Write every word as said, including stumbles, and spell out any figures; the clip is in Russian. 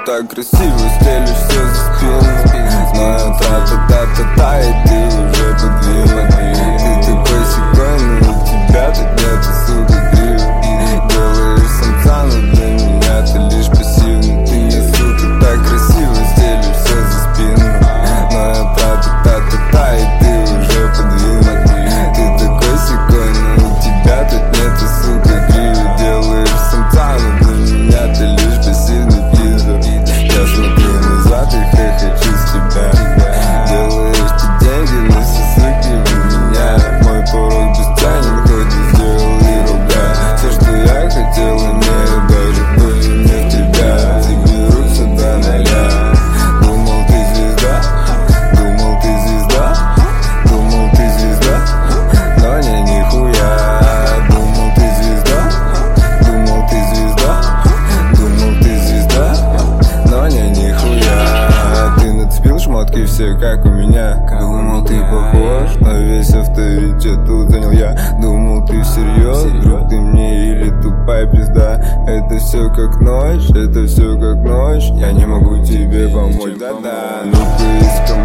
так красиво стелишь все за спину. Но я тра-та-та-та-та, и ты уже подвинул. Ты такой секой, но у тебя тут нету, сука, гривы. Делаешь самца, но для меня ты лишь пассивный. Ты не, сука, так красиво стелишь все за спину. Но я тра-та-та-та-та, и ты уже подвинул. Ты такой секой, но у тебя тут нету, сука, гривы. Делаешь самца, но для меня ты лишь пассивный пидор. Я смотрю назад и хохочу с тебя. Делаешь ты деньги, но все суки в меня. Мой порог бесценен, хоть и сделал и рубля. Все, что я хотел, имею, даже были не в тебя. Заберутся до ноля. Думал ты звезда, думал ты звезда, думал ты звезда, но не нихуя. Думал ты звезда, думал ты звезда, думал ты звезда, но не нихуя. Ты нацепил шмотки все как у меня. Думал ты похож, но весь авторитет тут занял я. Думал ты всерьез, друг ты мне или тупая пизда. Это все как ночь, это все как ночь. Я не могу тебе помочь, да-да. Ну-ка иск